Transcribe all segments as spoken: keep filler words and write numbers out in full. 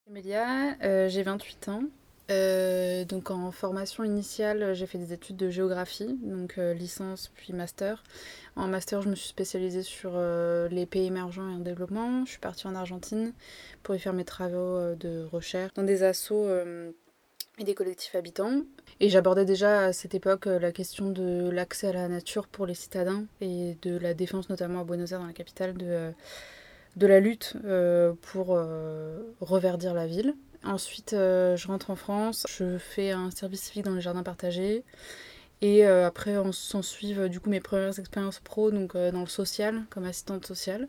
Emilia, euh, j'ai vingt-huit ans. Euh, donc en formation initiale, j'ai fait des études de géographie, donc euh, licence puis master. En master, je me suis spécialisée sur euh, les pays émergents et en développement. Je suis partie en Argentine pour y faire mes travaux euh, de recherche dans des assos euh, et des collectifs habitants. Et j'abordais déjà à cette époque euh, la question de l'accès à la nature pour les citadins et de la défense, notamment à Buenos Aires, dans la capitale, de, euh, de la lutte euh, pour euh, reverdir la ville. Ensuite, euh, je rentre en France, je fais un service civique dans les jardins partagés. Et euh, après, on s'en suivent du coup mes premières expériences pro, donc euh, dans le social, comme assistante sociale,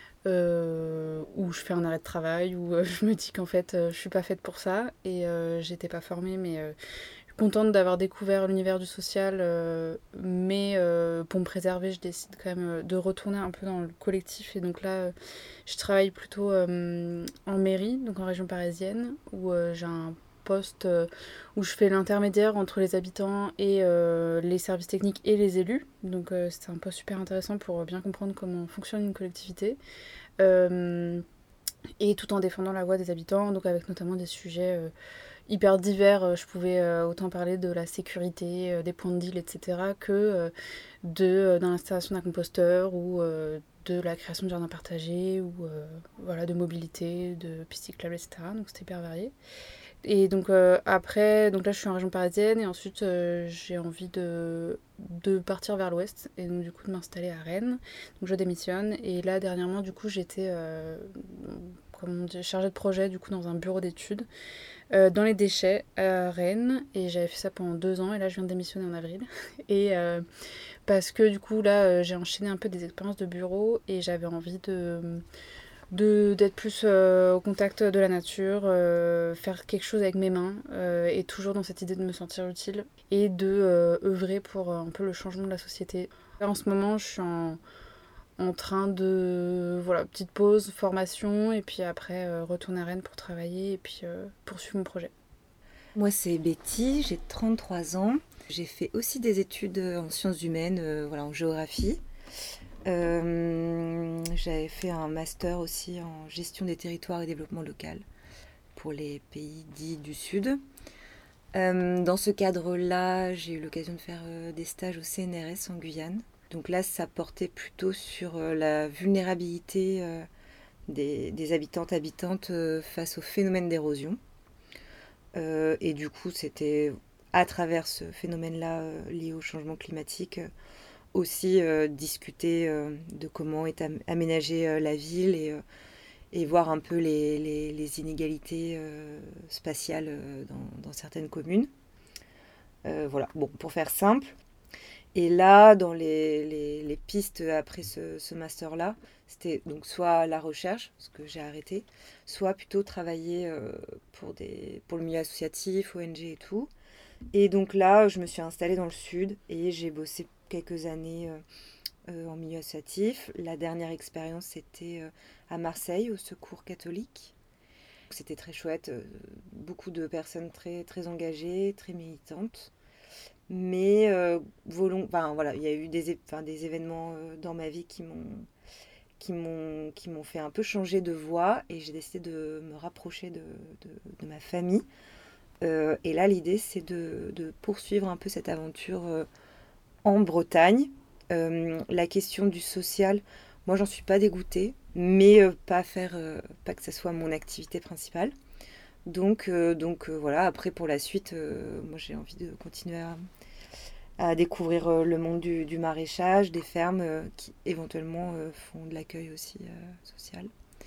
euh, où je fais un arrêt de travail, où euh, je me dis qu'en fait, euh, je suis pas faite pour ça. Et euh, j'étais pas formée, mais euh, contente d'avoir découvert l'univers du social, euh, mais euh, pour me préserver, je décide quand même euh, de retourner un peu dans le collectif. Et donc là, euh, je travaille plutôt euh, en mairie, donc en région parisienne, où euh, j'ai un poste euh, où je fais l'intermédiaire entre les habitants et euh, les services techniques et les élus. Donc euh, c'est un poste super intéressant pour bien comprendre comment fonctionne une collectivité. Euh, et tout en défendant la voix des habitants, donc avec notamment des sujets euh, hyper divers. Je pouvais euh, autant parler de la sécurité, euh, des points de deal, et cetera, que euh, de, euh, dans l'installation d'un composteur ou euh, de la création de jardins partagés ou euh, voilà, de mobilité, de pistes cyclables, et cetera. Donc c'était hyper varié. Et donc euh, après, donc là je suis en région parisienne et ensuite euh, j'ai envie de, de partir vers l'ouest et donc du coup de m'installer à Rennes. Donc je démissionne et là dernièrement du coup j'étais euh, comme on dit, chargée de projet du coup dans un bureau d'études euh, dans les déchets à Rennes et j'avais fait ça pendant deux ans et là je viens de démissionner en avril. Et euh, parce que du coup là euh, j'ai enchaîné un peu des expériences de bureau et j'avais envie de de, d'être plus euh, au contact de la nature, euh, faire quelque chose avec mes mains, euh, et toujours dans cette idée de me sentir utile, et de euh, œuvrer pour euh, un peu le changement de la société. Là, en ce moment, je suis en, en train de... Voilà, petite pause, formation, et puis après, euh, retourner à Rennes pour travailler, et puis euh, poursuivre mon projet. Moi, c'est Betty, j'ai trente-trois ans. J'ai fait aussi des études en sciences humaines, euh, voilà, en géographie. Euh, j'avais fait un master aussi en gestion des territoires et développement local pour les pays dits du Sud. Euh, dans ce cadre-là, j'ai eu l'occasion de faire euh, des stages au C N R S en Guyane. Donc là, ça portait plutôt sur euh, la vulnérabilité euh, des, des habitantes habitantes euh, face au phénomène d'érosion. Euh, et du coup, c'était à travers ce phénomène-là euh, lié au changement climatique euh, aussi euh, discuter euh, de comment est am- aménagée euh, la ville et, euh, et voir un peu les, les- les inégalités euh, spatiales euh, dans, dans certaines communes. Euh, voilà, bon, pour faire simple. Et là, dans les, les- les pistes après ce, ce master-là, c'était donc soit la recherche, ce que j'ai arrêté, soit plutôt travailler euh, pour, des, pour le milieu associatif, O N G et tout. Et donc là, je me suis installée dans le sud et j'ai bossé quelques années euh, euh, en milieu associatif. La dernière expérience, c'était euh, à Marseille, au Secours catholique. C'était très chouette, euh, beaucoup de personnes très, très engagées, très militantes. Mais euh, volon... enfin, voilà, il y a eu des, é- enfin, des événements euh, dans ma vie qui m'ont, qui, m'ont, qui m'ont fait un peu changer de voie et j'ai décidé de me rapprocher de, de, de ma famille. Euh, et là, l'idée, c'est de, de poursuivre un peu cette aventure euh, en Bretagne. Euh, la question du social, moi, j'en suis pas dégoûtée, mais euh, pas faire, euh, pas que ça soit mon activité principale. Donc, euh, donc euh, voilà. Après, pour la suite, euh, moi, j'ai envie de continuer à, à découvrir euh, le monde du, du maraîchage, des fermes euh, qui éventuellement euh, font de l'accueil aussi euh, social.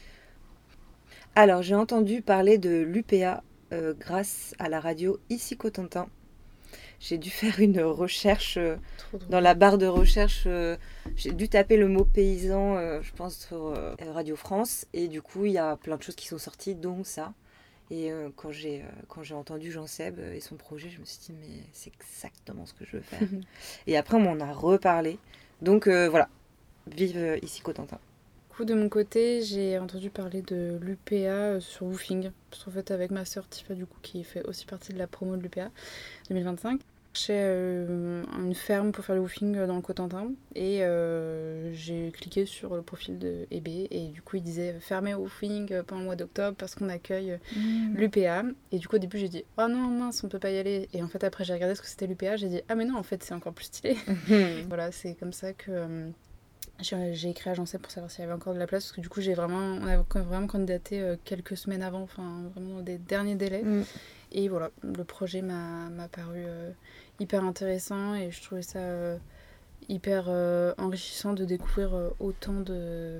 Alors, j'ai entendu parler de l'U P A euh, grâce à la radio Ici Cotentin. J'ai dû faire une recherche euh, Trop dans drôle. la barre de recherche. Euh, j'ai dû taper le mot paysan, euh, je pense, sur euh, Radio France. Et du coup, il y a plein de choses qui sont sorties, dont ça. Et euh, quand, j'ai, euh, quand j'ai entendu Jean Seb et son projet, je me suis dit, mais c'est exactement ce que je veux faire. Et après, on m'en a reparlé. Donc euh, voilà, vive euh, ici Cotentin. Du coup, de mon côté, j'ai entendu parler de l'U P A sur Woofing. Parce qu'en fait, avec ma sœur Tifa, du coup, qui fait aussi partie de la promo de l'U P A deux mille vingt-cinq. cherchais euh, une ferme pour faire le woofing dans le Cotentin et euh, j'ai cliqué sur le profil de E B et du coup il disait fermé au woofing pendant le mois d'octobre parce qu'on accueille mmh. l'U P A et du coup au début j'ai dit oh non mince on peut pas y aller et en fait après j'ai regardé ce que c'était l'U P A, j'ai dit ah mais non en fait c'est encore plus stylé. Mmh. Voilà, c'est comme ça que euh, j'ai, j'ai écrit à Agencé pour savoir s'il y avait encore de la place parce que du coup j'ai vraiment, on a vraiment candidaté euh, quelques semaines avant, enfin vraiment dans des derniers délais. Mmh. Et voilà, le projet m'a, m'a paru euh, hyper intéressant et je trouvais ça euh, hyper euh, enrichissant de découvrir euh, autant de,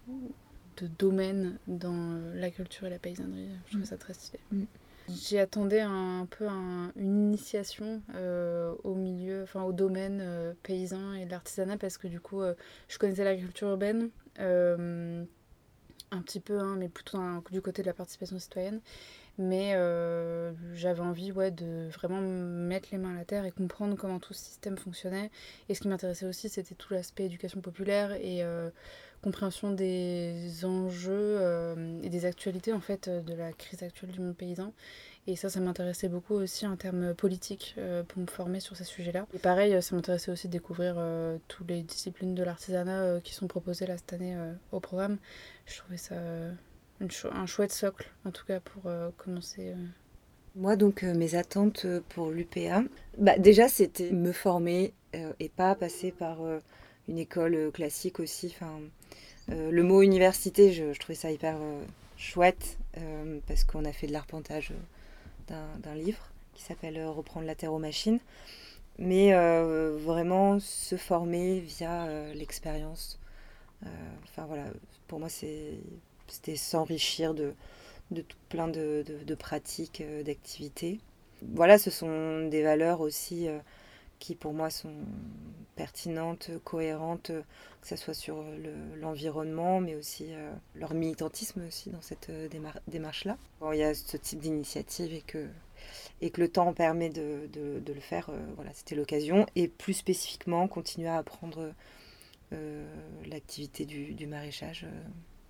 de domaines dans euh, la culture et la paysannerie. Je trouvais mmh. ça très stylé. Mmh. J'y attendais un, un peu un, une initiation euh, au milieu, enfin au domaine euh, paysan et de l'artisanat parce que du coup, euh, je connaissais l'agriculture urbaine euh, un petit peu, hein, mais plutôt un, du côté de la participation citoyenne. Mais euh, j'avais envie ouais, de vraiment mettre les mains à la terre et comprendre comment tout ce système fonctionnait. Et ce qui m'intéressait aussi, c'était tout l'aspect éducation populaire et euh, compréhension des enjeux euh, et des actualités en fait, de la crise actuelle du monde paysan. Et ça, ça m'intéressait beaucoup aussi en termes politiques euh, pour me former sur ces sujets-là. Et pareil, ça m'intéressait aussi de découvrir euh, toutes les disciplines de l'artisanat euh, qui sont proposées là cette année euh, au programme. Je trouvais ça... Euh, Cho- un chouette socle, en tout cas, pour euh, commencer. Euh... Moi, donc, euh, mes attentes pour l'U P A, bah, déjà, c'était me former euh, et pas passer par euh, une école euh, classique aussi. Enfin, euh, le mot université, je, je trouvais ça hyper euh, chouette euh, parce qu'on a fait de l'arpentage d'un, d'un livre qui s'appelle euh, Reprendre la terre aux machines. Mais euh, vraiment se former via euh, l'expérience. Euh, enfin, voilà, pour moi, c'est... C'était s'enrichir de, de tout plein de, de, de pratiques, euh, d'activités. Voilà, ce sont des valeurs aussi euh, qui pour moi sont pertinentes, cohérentes, euh, que ce soit sur le, l'environnement, mais aussi euh, leur militantisme aussi dans cette euh, démar- démarche-là. Bon, il y a ce type d'initiative et que, et que le temps permet de, de, de le faire, euh, voilà, c'était l'occasion. Et plus spécifiquement, continuer à apprendre euh, l'activité du, du maraîchage. Euh,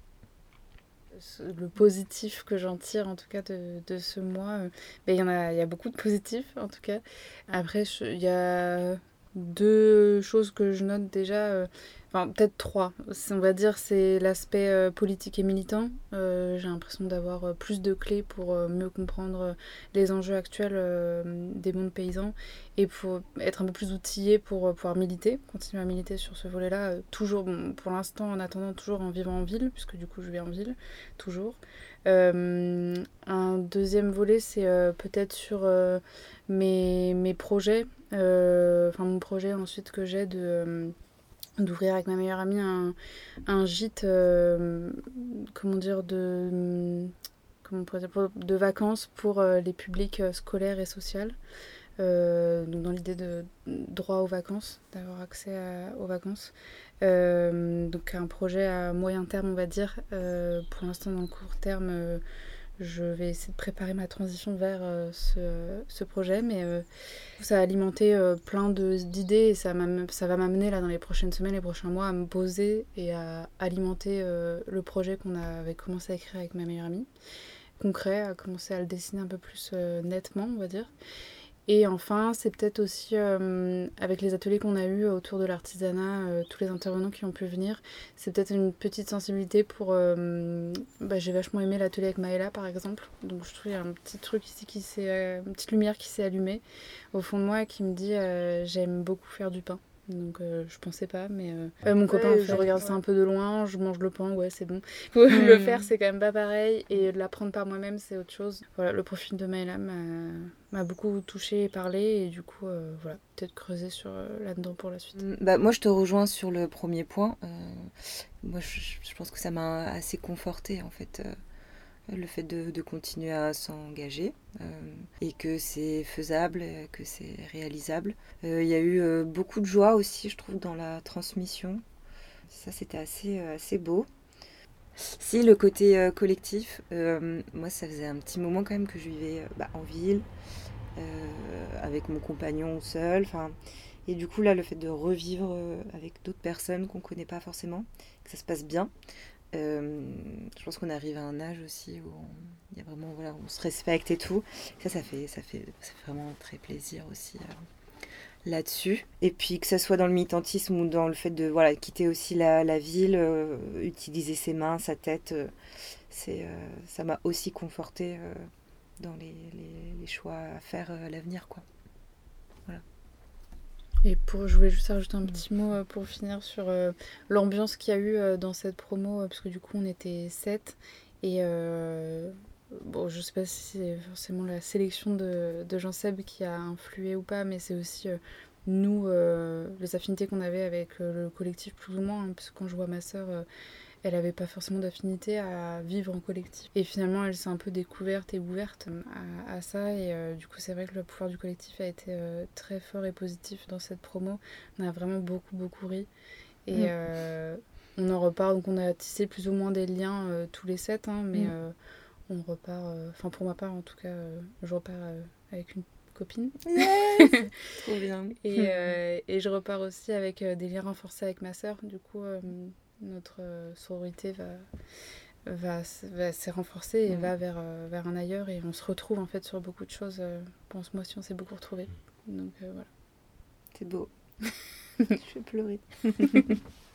le positif que j'en tire en tout cas de, de ce mois, euh, ben, il y en a, il y a beaucoup de positifs en tout cas. Après il y a deux choses que je note déjà, euh, enfin peut-être trois. On va dire c'est l'aspect euh, politique et militant. Euh, j'ai l'impression d'avoir euh, plus de clés pour euh, mieux comprendre les enjeux actuels euh, des mondes paysans et pour être un peu plus outillé pour euh, pouvoir militer, continuer à militer sur ce volet-là. Euh, toujours, bon, pour l'instant en attendant toujours en vivant en ville, puisque du coup je vis en ville, toujours. Euh, un deuxième volet c'est euh, peut-être sur euh, mes, mes projets. Euh, enfin mon projet ensuite que j'ai de euh, d'ouvrir avec ma meilleure amie un, un gîte euh, comment dire de comment on pourrait dire, de vacances pour euh, les publics euh, scolaires et sociaux, euh, donc dans l'idée de droit aux vacances, d'avoir accès à, aux vacances. Euh, donc un projet à moyen terme on va dire. Euh, pour l'instant dans le court terme euh, je vais essayer de préparer ma transition vers euh, ce, ce projet, mais euh, ça a alimenté euh, plein de, d'idées et ça, ça va m'amener là dans les prochaines semaines, les prochains mois à me poser et à alimenter euh, le projet qu'on avait commencé à écrire avec ma meilleure amie. Concret, à commencer à le dessiner un peu plus euh, nettement, on va dire. Et enfin, c'est peut-être aussi euh, avec les ateliers qu'on a eus autour de l'artisanat, euh, tous les intervenants qui ont pu venir, c'est peut-être une petite sensibilité pour... Euh, bah, j'ai vachement aimé l'atelier avec Maëla par exemple, donc je trouve qu'il y a un petit truc ici, qui s'est, euh, une petite lumière qui s'est allumée au fond de moi qui me dit euh, j'aime beaucoup faire du pain. Donc euh, je pensais pas, mais euh, euh, mon copain, ouais, je regarde ouais. ça un peu de loin, je mange le pain, ouais c'est bon. mmh. Le faire c'est quand même pas pareil et l'apprendre par moi-même c'est autre chose. Voilà, le profil de Maëla m'a, m'a beaucoup touchée et parlé et du coup euh, voilà, peut-être creuser sur euh, là-dedans pour la suite. Bah, moi je te rejoins sur le premier point. Euh, moi je, je pense que ça m'a assez confortée en fait. Euh, le fait de, de continuer à s'engager euh, et que c'est faisable, que c'est réalisable. Il euh, y a eu euh, beaucoup de joie aussi, je trouve, dans la transmission. Ça, c'était assez, euh, assez beau. Si, le côté euh, collectif, euh, moi, ça faisait un petit moment quand même que je vivais euh, bah, en ville, euh, avec mon compagnon seul. Et du coup, là, le fait de revivre euh, avec d'autres personnes qu'on ne connaît pas forcément, que ça se passe bien, Euh, je pense qu'on arrive à un âge aussi où on, y a vraiment, voilà, on se respecte et tout. Ça, ça fait, ça fait, ça fait vraiment très plaisir aussi. là-dessus. Et puis que ce soit dans le militantisme ou dans le fait de voilà, quitter aussi la, la ville, euh, utiliser ses mains, sa tête, euh, c'est, euh, ça m'a aussi confortée euh, dans les, les, les choix à faire euh, à l'avenir, quoi. Voilà. Et pour, je voulais juste rajouter un petit mot euh, pour finir sur euh, l'ambiance qu'il y a eu euh, dans cette promo, euh, parce que du coup on était sept, et euh, bon, je sais pas si c'est forcément la sélection de, de Jean-Seb qui a influé ou pas, mais c'est aussi euh, nous, euh, les affinités qu'on avait avec euh, le collectif plus ou moins, hein, parce que quand je vois ma sœur, euh, elle avait pas forcément d'affinité à vivre en collectif. Et finalement, elle s'est un peu découverte et ouverte à, à ça. Et euh, du coup, c'est vrai que le pouvoir du collectif a été euh, très fort et positif dans cette promo. On a vraiment beaucoup, beaucoup ri. Et Mm. euh, on en repart. Donc, on a tissé plus ou moins des liens euh, tous les sept. Hein, mais Mm. euh, on repart... Enfin, euh, pour ma part, en tout cas, euh, je repars euh, avec une copine. Yes. Trop bien. Et, euh, et je repars aussi avec euh, des liens renforcés avec ma sœur. Du coup... Euh, notre euh, sororité va, va, va s'est renforcée et mmh. va vers, euh, vers un ailleurs, et on se retrouve en fait sur beaucoup de choses. Euh, pendant ce mois-ci, on s'est beaucoup retrouvés. Donc euh, voilà. C'est beau. Je vais pleurer.